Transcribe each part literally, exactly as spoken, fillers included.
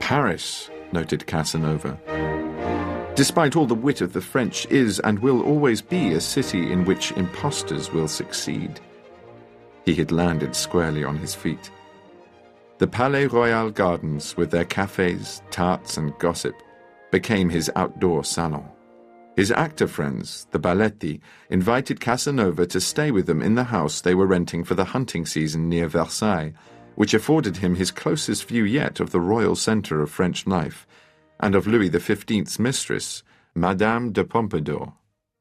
Paris, noted Casanova, despite all the wit of the French, is and will always be a city in which impostors will succeed. He had landed squarely on his feet. The Palais Royal gardens, with their cafes, tarts and gossip, became his outdoor salon. His actor friends, the Balletti, invited Casanova to stay with them in the house they were renting for the hunting season near Versailles, which afforded him his closest view yet of the royal centre of French life, and of Louis the Fifteenth's mistress, Madame de Pompadour.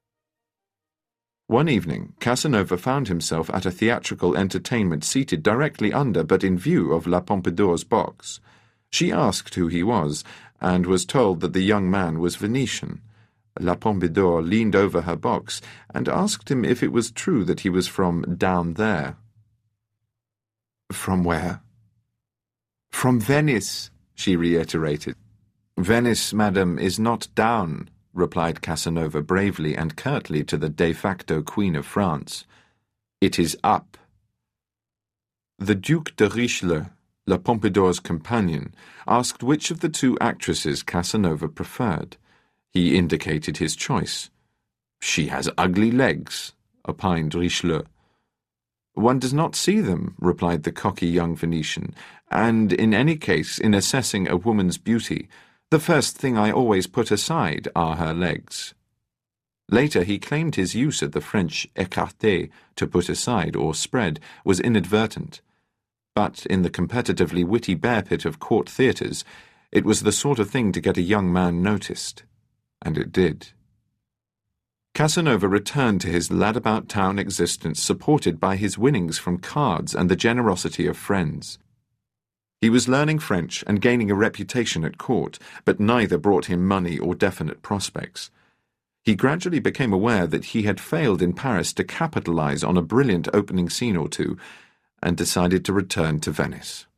One evening, Casanova found himself at a theatrical entertainment seated directly under but in view of La Pompadour's box. She asked who he was, and was told that the young man was Venetian. La Pompadour leaned over her box and asked him if it was true that he was from down there. "From where?" "From Venice," she reiterated. "Venice, madam, is not down," replied Casanova bravely and curtly to the de facto Queen of France. "It is up." The Duc de Richelieu, La Pompadour's companion, asked which of the two actresses Casanova preferred. He indicated his choice. "She has ugly legs," opined Richelieu. "One does not see them," replied the cocky young Venetian, "and in any case, in assessing a woman's beauty, the first thing I always put aside are her legs." Later he claimed his use of the French écarté, to put aside or spread, was inadvertent. But in the competitively witty bear pit of court theatres, it was the sort of thing to get a young man noticed. And it did. Casanova returned to his lad-about-town existence supported by his winnings from cards and the generosity of friends. He was learning French and gaining a reputation at court, but neither brought him money or definite prospects. He gradually became aware that he had failed in Paris to capitalize on a brilliant opening scene or two, and decided to return to Venice.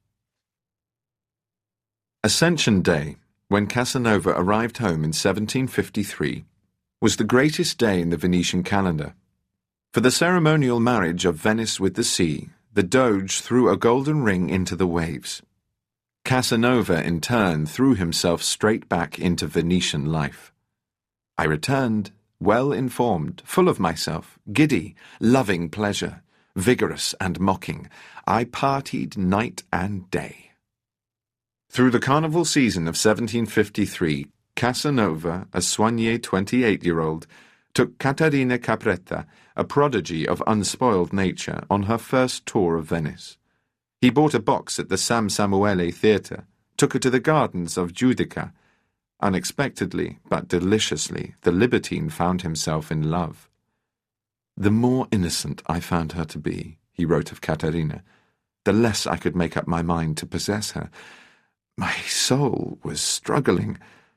Ascension Day, when Casanova arrived home in seventeen fifty-three, was the greatest day in the Venetian calendar. For the ceremonial marriage of Venice with the sea, the Doge threw a golden ring into the waves. Casanova, in turn, threw himself straight back into Venetian life. "I returned, well-informed, full of myself, giddy, loving pleasure, vigorous and mocking. I partied night and day." Through the carnival season of seventeen fifty-three, Casanova, a soigné twenty-eight-year-old, took Caterina Capretta, a prodigy of unspoiled nature, on her first tour of Venice. He bought a box at the San Samuele Theatre, took her to the gardens of Giudica. Unexpectedly, but deliciously, the libertine found himself in love. "The more innocent I found her to be," he wrote of Caterina, "the less I could make up my mind to possess her. My soul was struggling."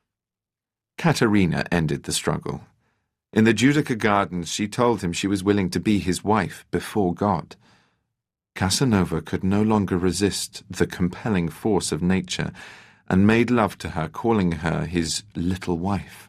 Caterina ended the struggle. In the Giudica Gardens she told him she was willing to be his wife before God. Casanova could no longer resist the compelling force of nature, and made love to her, calling her his little wife.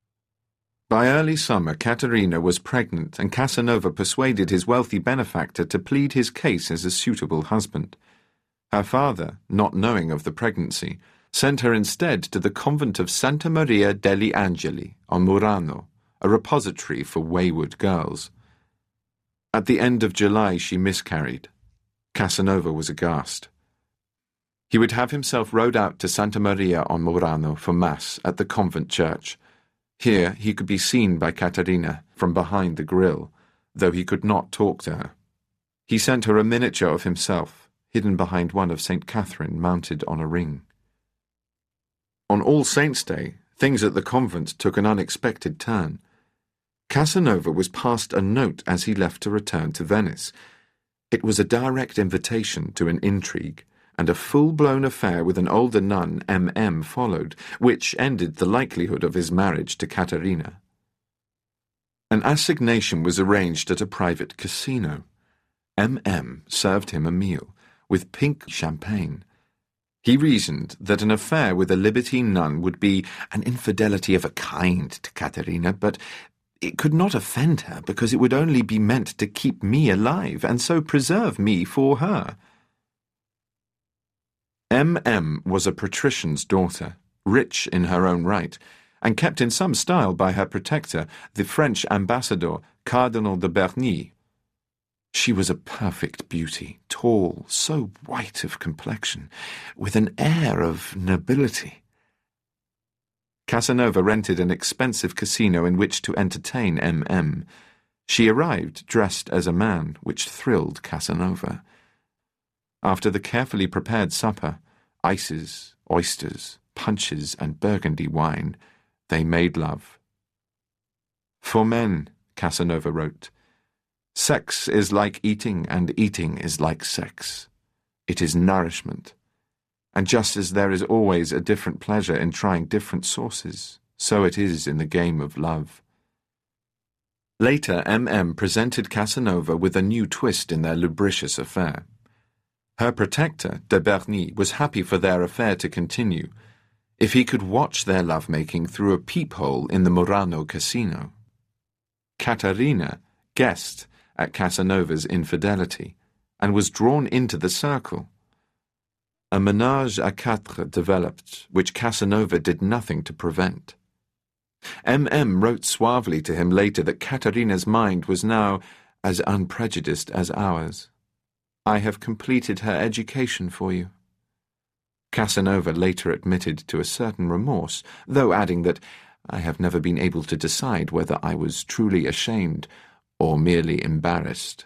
By early summer, Caterina was pregnant, and Casanova persuaded his wealthy benefactor to plead his case as a suitable husband. Her father, not knowing of the pregnancy, sent her instead to the convent of Santa Maria degli Angeli on Murano, a repository for wayward girls. At the end of July she miscarried. Casanova was aghast. He would have himself rowed out to Santa Maria on Murano for Mass at the convent church. Here he could be seen by Caterina from behind the grille, though he could not talk to her. He sent her a miniature of himself, hidden behind one of Saint Catherine mounted on a ring. On All Saints' Day, things at the convent took an unexpected turn. Casanova was passed a note as he left to return to Venice. It was a direct invitation to an intrigue, and a full-blown affair with an older nun, M M, followed, which ended the likelihood of his marriage to Caterina. An assignation was arranged at a private casino. M M served him a meal, with pink champagne. He reasoned that an affair with a libertine nun would be an infidelity of a kind to Caterina, but it could not offend her because it would only be meant to keep me alive and so preserve me for her. M M was a patrician's daughter, rich in her own right, and kept in some style by her protector, the French ambassador, Cardinal de Bernis. She was a perfect beauty, tall, so white of complexion, with an air of nobility. Casanova rented an expensive casino in which to entertain M M. She arrived dressed as a man, which thrilled Casanova. After the carefully prepared supper, ices, oysters, punches, and Burgundy wine, they made love. For men, Casanova wrote, sex is like eating, and eating is like sex. It is nourishment. And just as there is always a different pleasure in trying different sources, so it is in the game of love. Later, M M presented Casanova with a new twist in their lubricious affair. Her protector, de Bernis, was happy for their affair to continue, if he could watch their lovemaking through a peephole in the Murano casino. Caterina guessed at Casanova's infidelity, and was drawn into the circle. A ménage à quatre developed, which Casanova did nothing to prevent. M M wrote suavely to him later that Caterina's mind was now as unprejudiced as ours. I have completed her education for you. Casanova later admitted to a certain remorse, though adding that I have never been able to decide whether I was truly ashamed or merely embarrassed.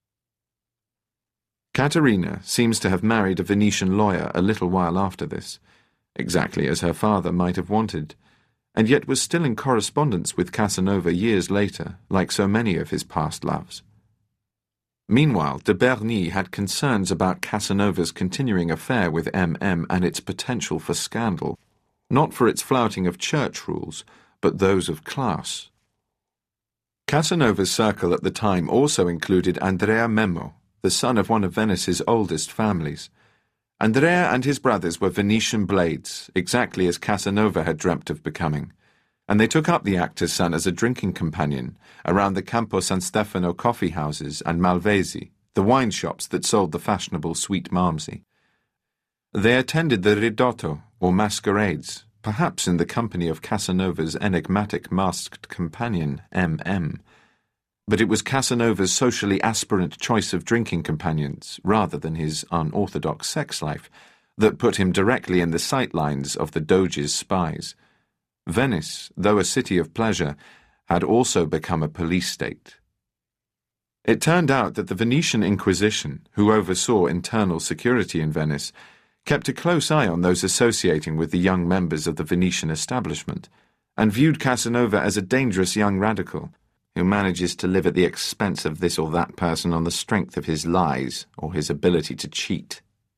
Caterina seems to have married a Venetian lawyer a little while after this, exactly as her father might have wanted, and yet was still in correspondence with Casanova years later, like so many of his past loves. Meanwhile, de Bernis had concerns about Casanova's continuing affair with M M and its potential for scandal, not for its flouting of church rules, but those of class. Casanova's circle at the time also included Andrea Memmo, the son of one of Venice's oldest families. Andrea and his brothers were Venetian blades, exactly as Casanova had dreamt of becoming, and they took up the actor's son as a drinking companion around the Campo San Stefano coffee houses and Malvesi, the wine shops that sold the fashionable sweet malmsey. They attended the ridotto, or masquerades, perhaps in the company of Casanova's enigmatic masked companion, M M. But it was Casanova's socially aspirant choice of drinking companions, rather than his unorthodox sex life, that put him directly in the sightlines of the Doge's spies. Venice, though a city of pleasure, had also become a police state. It turned out that the Venetian Inquisition, who oversaw internal security in Venice, kept a close eye on those associating with the young members of the Venetian establishment, and viewed Casanova as a dangerous young radical, who manages to live at the expense of this or that person on the strength of his lies or his ability to cheat.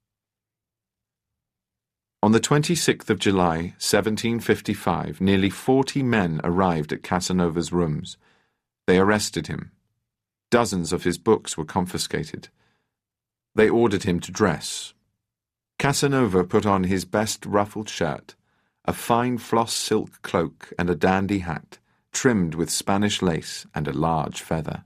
On the twenty-sixth of July, seventeen fifty-five, nearly forty men arrived at Casanova's rooms. They arrested him. Dozens of his books were confiscated. They ordered him to dress. Casanova put on his best ruffled shirt, a fine floss silk cloak and a dandy hat, trimmed with Spanish lace and a large feather.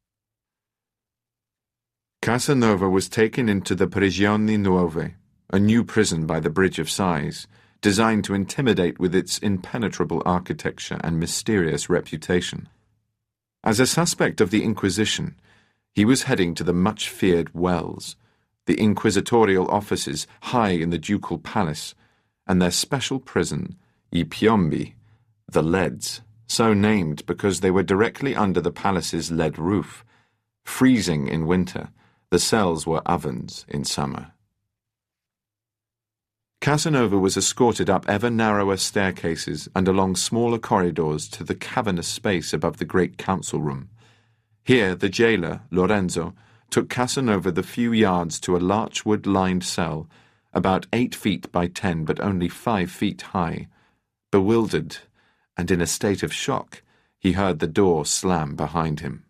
Casanova was taken into the Prigioni Nuove, a new prison by the Bridge of Sighs, designed to intimidate with its impenetrable architecture and mysterious reputation. As a suspect of the Inquisition, he was heading to the much-feared Wells, the inquisitorial offices high in the ducal palace, and their special prison, I Piombi, the Leads, so named because they were directly under the palace's lead roof. Freezing in winter, the cells were ovens in summer. Casanova was escorted up ever narrower staircases and along smaller corridors to the cavernous space above the great council room. Here the jailer, Lorenzo, took Casanova the few yards to a larchwood-lined cell, about eight feet by ten but only five feet high. Bewildered, and in a state of shock, he heard the door slam behind him.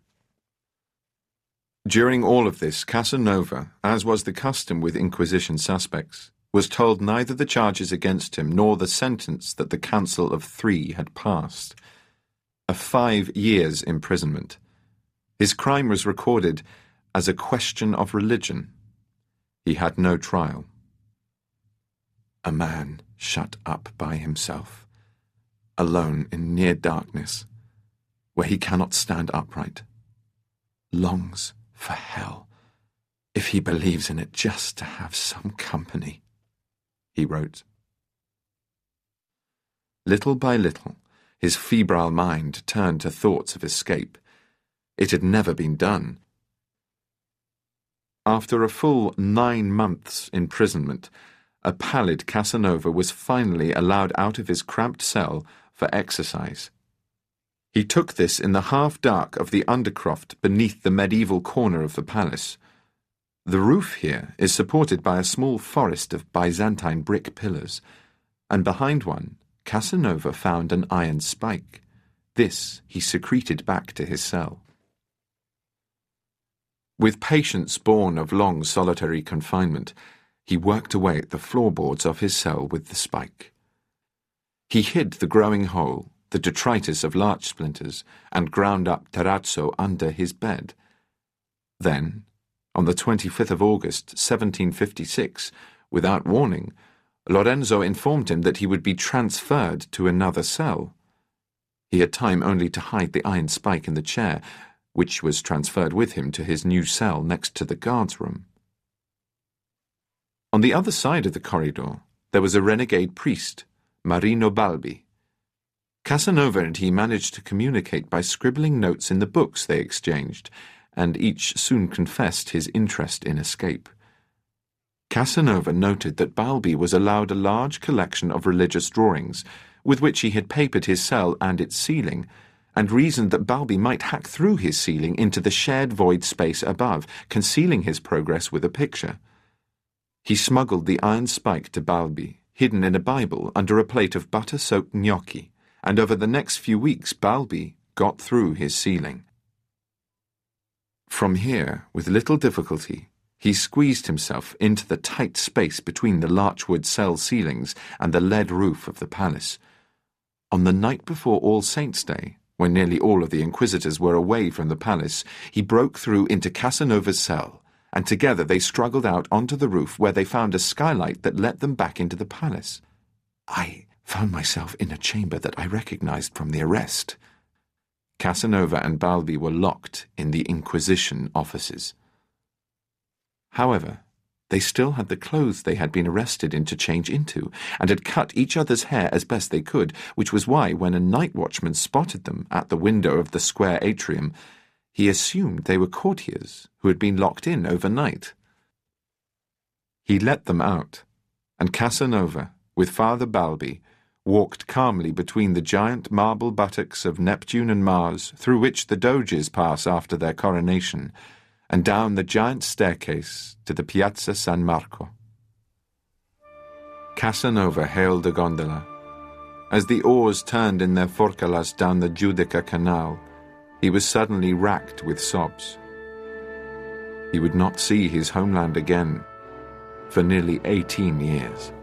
During all of this, Casanova, as was the custom with Inquisition suspects, was told neither the charges against him nor the sentence that the Council of Three had passed. A five years' imprisonment. His crime was recorded as a question of religion. He had no trial. A man shut up by himself, alone in near darkness, where he cannot stand upright, longs for hell, if he believes in it, just to have some company, he wrote. Little by little, his febrile mind turned to thoughts of escape. It had never been done. After a full nine months' imprisonment, a pallid Casanova was finally allowed out of his cramped cell for exercise. He took this in the half-dark of the undercroft beneath the medieval corner of the palace. The roof here is supported by a small forest of Byzantine brick pillars, and behind one, Casanova found an iron spike. This he secreted back to his cell. With patience born of long solitary confinement, he worked away at the floorboards of his cell with the spike. He hid the growing hole, the detritus of larch splinters, and ground up terrazzo under his bed. Then, on the twenty-fifth of August, seventeen fifty-six, without warning, Lorenzo informed him that he would be transferred to another cell. He had time only to hide the iron spike in the chair, which was transferred with him to his new cell next to the guard's room. On the other side of the corridor, there was a renegade priest, Marino Balbi. Casanova and he managed to communicate by scribbling notes in the books they exchanged, and each soon confessed his interest in escape. Casanova noted that Balbi was allowed a large collection of religious drawings, with which he had papered his cell and its ceiling, and reasoned that Balbi might hack through his ceiling into the shared void space above, concealing his progress with a picture. He smuggled the iron spike to Balbi, hidden in a Bible under a plate of butter-soaked gnocchi, and over the next few weeks Balbi got through his ceiling. From here, with little difficulty, he squeezed himself into the tight space between the larchwood cell ceilings and the lead roof of the palace. On the night before All Saints' Day, when nearly all of the inquisitors were away from the palace, he broke through into Casanova's cell, and together they struggled out onto the roof, where they found a skylight that let them back into the palace. I found myself in a chamber that I recognized from the arrest. Casanova and Balbi were locked in the Inquisition offices. However, they still had the clothes they had been arrested in to change into, and had cut each other's hair as best they could, which was why, when a night watchman spotted them at the window of the square atrium, he assumed they were courtiers who had been locked in overnight. He let them out, and Casanova, with Father Balbi, walked calmly between the giant marble buttocks of Neptune and Mars, through which the doges pass after their coronation, and down the giant staircase to the Piazza San Marco. Casanova hailed a gondola. As the oars turned in their forcalas down the Giudecca Canal, he was suddenly racked with sobs. He would not see his homeland again for nearly eighteen years.